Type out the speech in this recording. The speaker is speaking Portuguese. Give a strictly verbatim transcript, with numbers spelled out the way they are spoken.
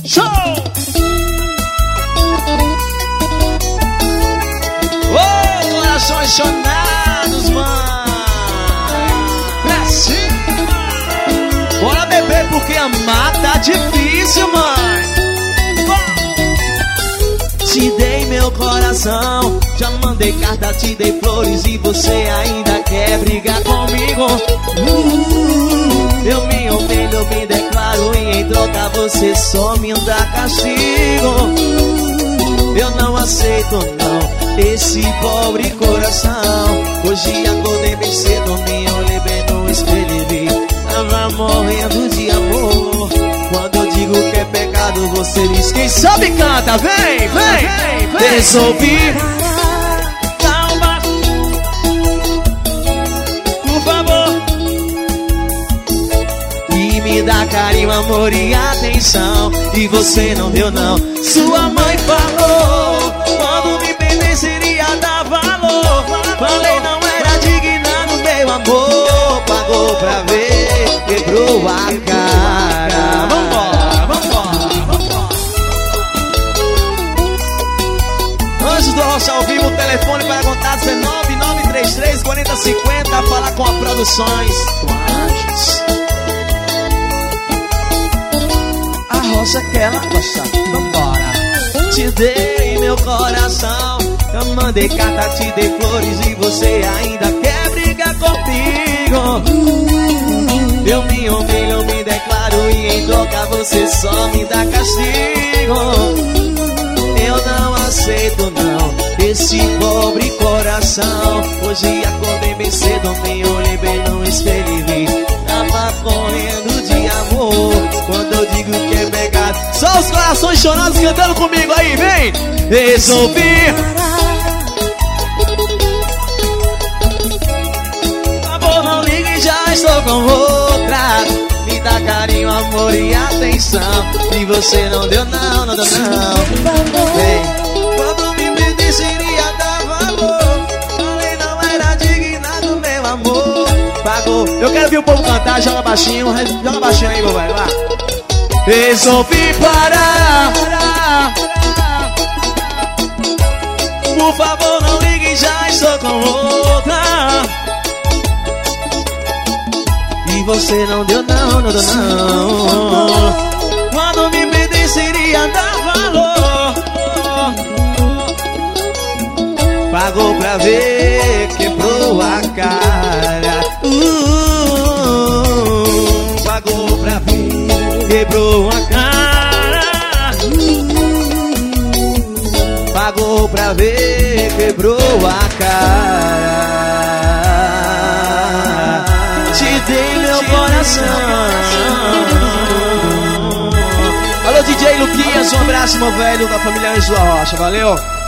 Show! Ô, corações chonados, mãe. Pra cima. Bora beber porque amar tá difícil, mãe. Te dei meu coração, já mandei carta, te dei flores e você ainda quer brigar comigo. uh, Eu me humilho, eu me declaro e em troca você só me dá castigo. Eu não aceito não, esse pobre coração. Hoje acordei bem cedo, me olhei bem no espelho e vi tava morrendo de amor. Quando eu digo que é pecado, você diz quem sabe canta. Vem, vem, vem, vem. Resolvi. Calma, por favor. E me dá carinho, amor e atenção. E você não deu não. Sua mãe falou, quando me pertenceria dar valor. Falei não era digna do meu amor. Pagou pra ver, quebrou a cara. Vambora, vambora, vambora. Antes do Rocha ao vivo, o telefone para contatos é nove nove três três, quatro zero cinco zero. Fala com a Produções Anjos. A roça que ela gosta, vambora. Te dei meu coração, eu mandei carta, te dei flores e você ainda quer brigar comigo. Eu me humilho, eu me declaro e em troca você só me dá castigo. Eu não aceito não, esse pobre coração. Hoje acordei bem cedo, me olhei bem no espelho e vi tava correndo de amor. Quando eu digo que é pecado, só os corações chorados cantando comigo aí, vem! Resolvi. Amor, não ligue, já estou com outra. Me dá carinho, amor e atenção. E você não deu não, não deu não. Vem. Quando me pedisse iria dar valor. Falei não era digna do meu amor. Pagou. Eu quero ver o povo cantar, joga baixinho. Joga baixinho aí, meu velho, lá. Resolvi parar. Por favor, não ligue, já estou com outra. E você não deu não, não deu não. Quando me pedisse iria dar valor. Pagou pra ver, quebrou a cara. uh, Pagou pra ver, quebrou a cara. uh, Pagou pra ver, quebrou a cara. Te dei meu coração. Alô, D J Luquinhas, um abraço, meu velho, da família Anjos da Rocha, valeu?